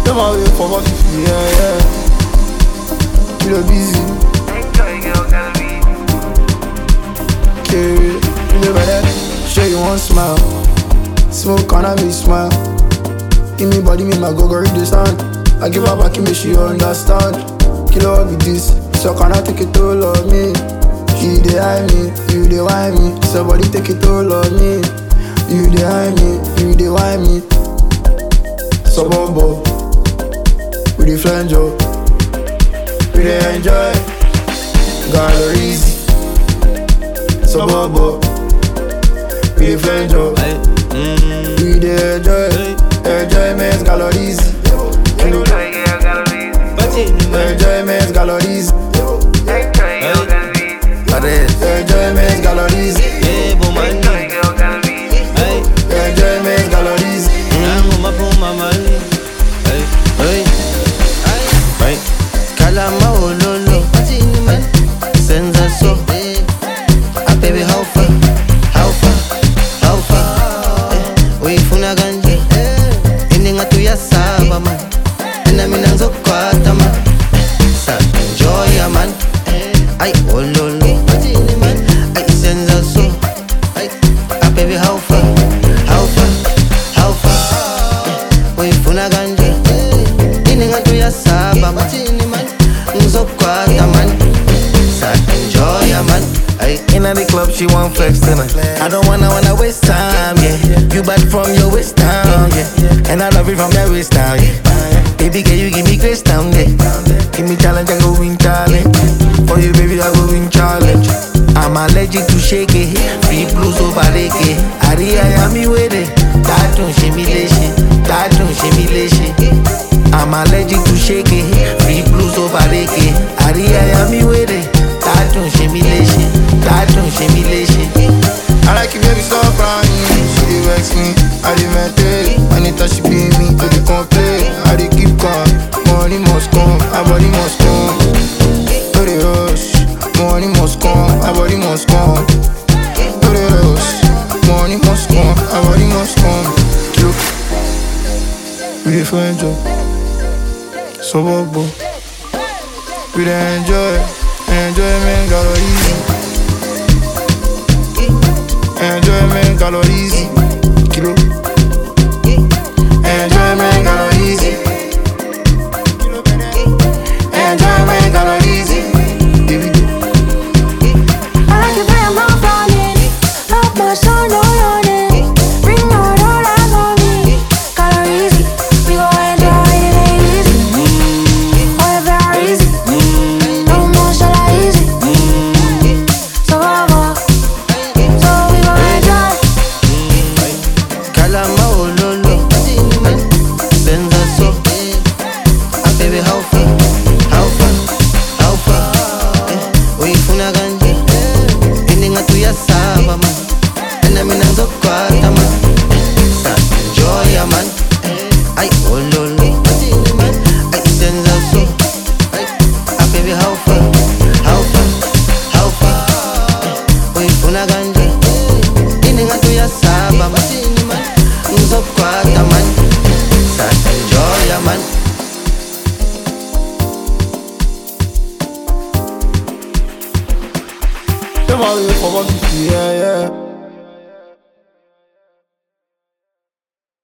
Them all wait for 150, yeah. Kilo busy. Okay, you know better. Show you one smile. Smoke on me smile. Give me body, make my go read the sound. I give her back, make she understand. Kilo be this, so can I take it all of me? You dey hide me, you dey whine me. Somebody take it all of me. You dey hide me, you dey whine me. Suburbo, we dey flange up, we dey enjoy. Galleries, suburbo, we dey flange up, we dey enjoy. Enjoyment galleries, enjoyment galleries, enjoyment galleries, enjoyment galleries. Kalama ololo, senza so. Ah baby how far, how far, how far? Uyifuna kanje, ininga tuyasaba man, nami nangizokwata man. Sa enjoy man, ay ololo, ay senza so. Ah baby how far, how far, how far? Uyifuna kanje, ininga tuyasaba man. Ngizokwata man, sa enjoy man. In the club, she want flex tonight. I don't wanna waste time, yeah. You bad from your waist down, yeah. And I love it from your waist down, yeah. Baby, can you give me grace down, yeah. Give me challenge, I go win challenge. For you, baby, I go win challenge. I'm allergic to shake it. Free blues over reggae. Aria, I'm with it. That don't shimmy shit. That don't shimmy shit. I'm allergic to shake it. Free blues over reggae. Aria, I'm with it. That don't shimmy shit. That don't shimmy shit. I like you, baby, stop crying. She dey vex me, I dey meditate. Anytime she be me, I dey complain. I dey keep calm. Money must come, my body must come. No dey rush. Money must come, my body must come. No dey rush. Money must come, my body must come. Look, we dey find job. Suburbo, we dey enjoy. Enjoyment galleries, enjoyment galleries, kilo. Enjoyment galleries, enjoyment galleries. I like it when I'm not running. Love my son, no running. Bring out all eyes on me. Calories, we go enjoy it easy. Oh, very easy. No more shall I easy. So we go enjoy. Kalama ololo, senza so. Ah baby how far, how far, how far? Uyifuna kanje, ininga tuyasaba man, nami nangizokwata man. Sa enjoy man, ay ololo, ay senza so. Ah baby how far, how far, how far? Uyifuna kanje, ininga tuyasaba man, ngizokwata man. Sa enjoy man. Them all wait for 150, yeah.